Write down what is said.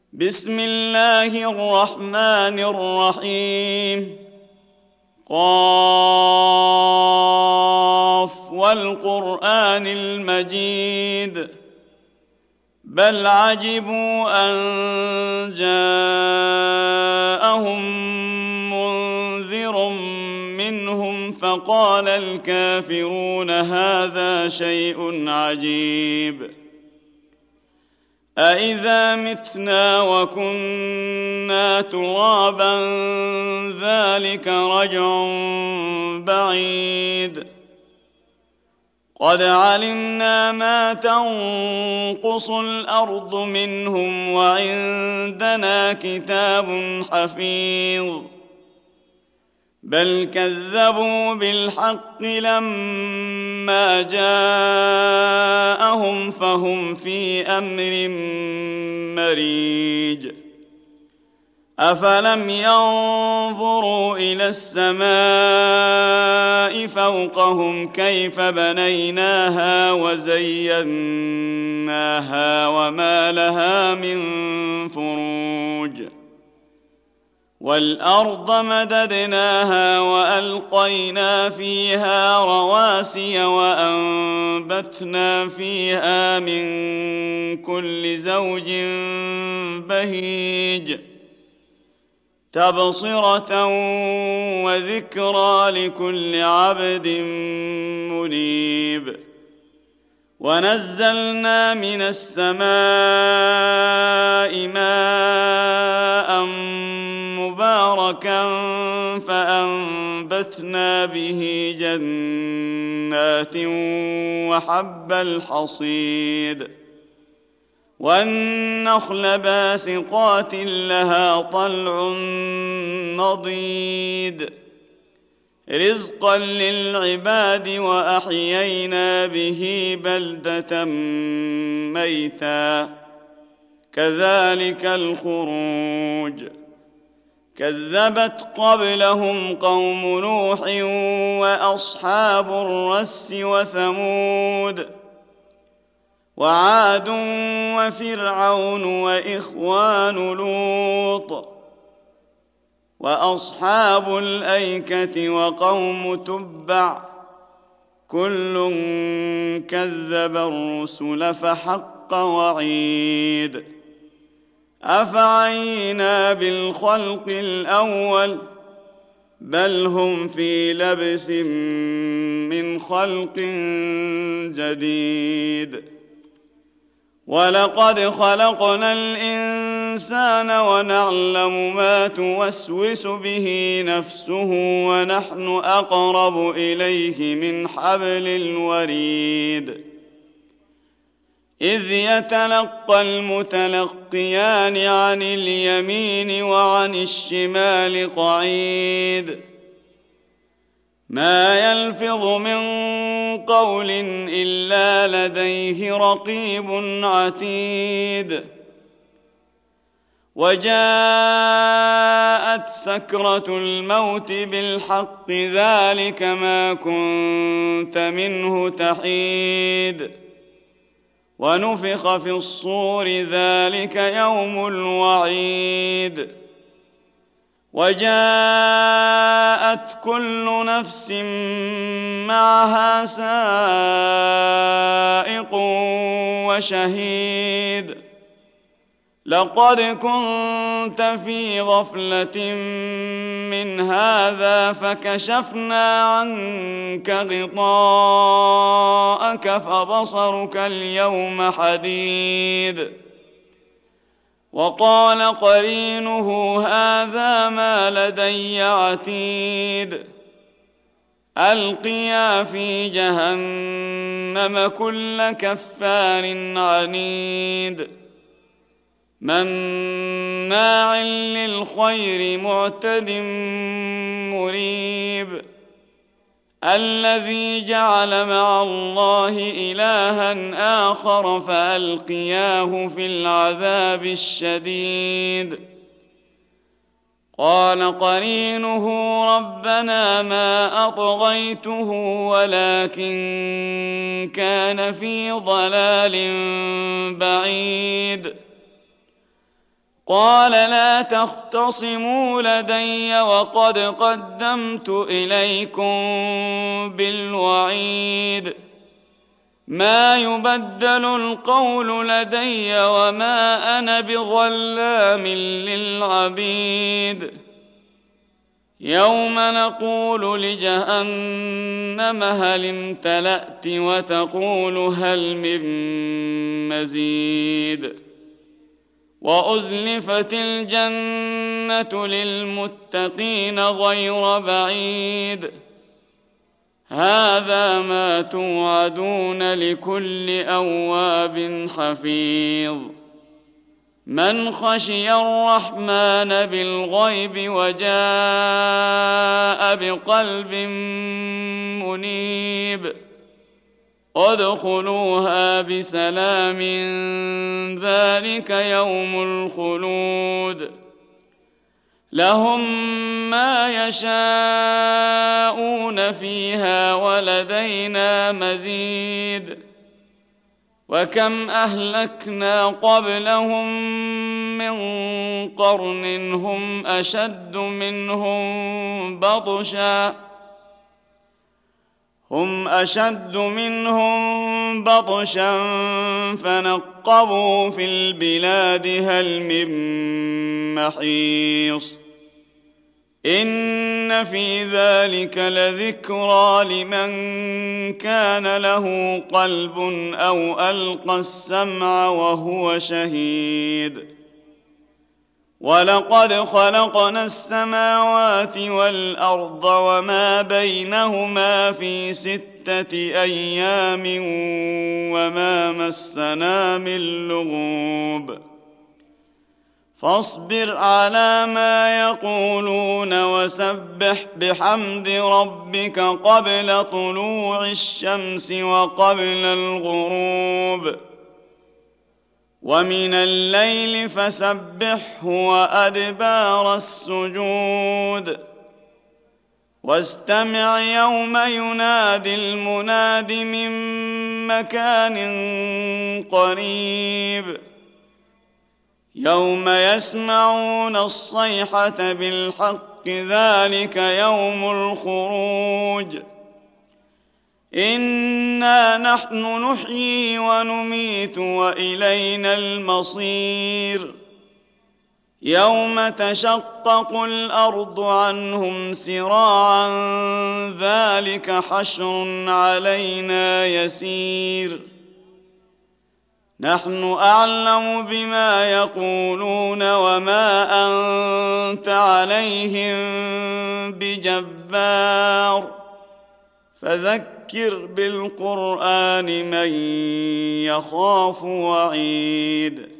بسم الله الرحمن الرحيم. قاف والقرآن المجيد بل عجبوا أن جاءهم منذر منهم فقال الكافرون هذا شيء عجيب أإذا متنا وكنا ترابا ذلك رجع بعيد قد علمنا ما تنقص الأرض منهم وعندنا كتاب حفيظ بل كذبوا بالحق لما جاءهم فهم في أمر مريج أفلم ينظروا إلى السماء فوقهم كيف بنيناها وزيناها وما لها من فروج والأرض مددناها وألقينا فيها رواسي وأنبتنا فيها من كل زوج بهيج تبصرة وذكرى لكل عبد منيب ونزلنا من السماء ماء مباركا فأنبتنا به جنات وحب الحصيد والنخل باسقات لها طلع نضيد رزقا للعباد وأحيينا به بلدة ميتا كذلك الخروج كذبت قبلهم قوم نوح وأصحاب الرس وثمود وعاد وفرعون وإخوان لوط وأصحاب الأيكة وقوم تبع كل كذب الرسل فحق وعيد أفعينا بالخلق الأول بل هم في لبس من خلق جديد ولقد خلقنا الإنسان ونعلم ما توسوس به نفسه ونحن أقرب إليه من حبل الوريد إذ يتلقى المتلقيان عن اليمين وعن الشمال قعيد ما يلفظ من قول إلا لديه رقيب عتيد وجاءت سكرة الموت بالحق ذلك ما كنت منه تحيد ونفخ في الصور ذلك يوم الوعيد وجاءت كل نفس معها سائق وشهيد لقد كنت في غفلة من هذا فكشفنا عنك غطاءك فبصرك اليوم حديد وقال قرينه هذا ما لدي عتيد ألقيا في جهنم كل كفار عنيد مناع للخير معتد مريب الذي جعل مع الله إلها آخر فألقياه في العذاب الشديد قال قرينه ربنا ما أطغيته ولكن كان في ضلال بعيد قال لا تختصموا لدي وقد قدمت إليكم بالوعيد ما يبدل القول لدي وما أنا بظلام للعبيد يوم نقول لجهنم هل امتلأت وتقول هل من مزيد وأزلفت الجنة للمتقين غير بعيد هذا ما توعدون لكل أواب حفيظ من خشي الرحمن بالغيب وجاء بقلب منيب ادخلوها بسلام ذلك يوم الخلود لهم ما يشاءون فيها ولدينا مزيد وكم أهلكنا قبلهم من قرن هم أشد منهم بطشا فنقبوا في البلاد هل من محيص إن في ذلك لذكرى لمن كان له قلب أو ألقى السمع وهو شهيد ولقد خلقنا السماوات والأرض وما بينهما في 6 أيام وما مسنا من لغوب فاصبر على ما يقولون وسبح بحمد ربك قبل طلوع الشمس وقبل الغروب ومن الليل فسبحه وأدبار السجود واستمع يوم ينادي المناد من مكان قريب يوم يسمعون الصيحة بالحق ذلك يوم الخروج إنا نحن نحيي ونميت وإلينا المصير يوم تشقق الأرض عنهم سراعا ذلك حشر علينا يسير نحن أعلم بما يقولون وما أنت عليهم بجبار فذكر بالقرآن من يخاف وعيد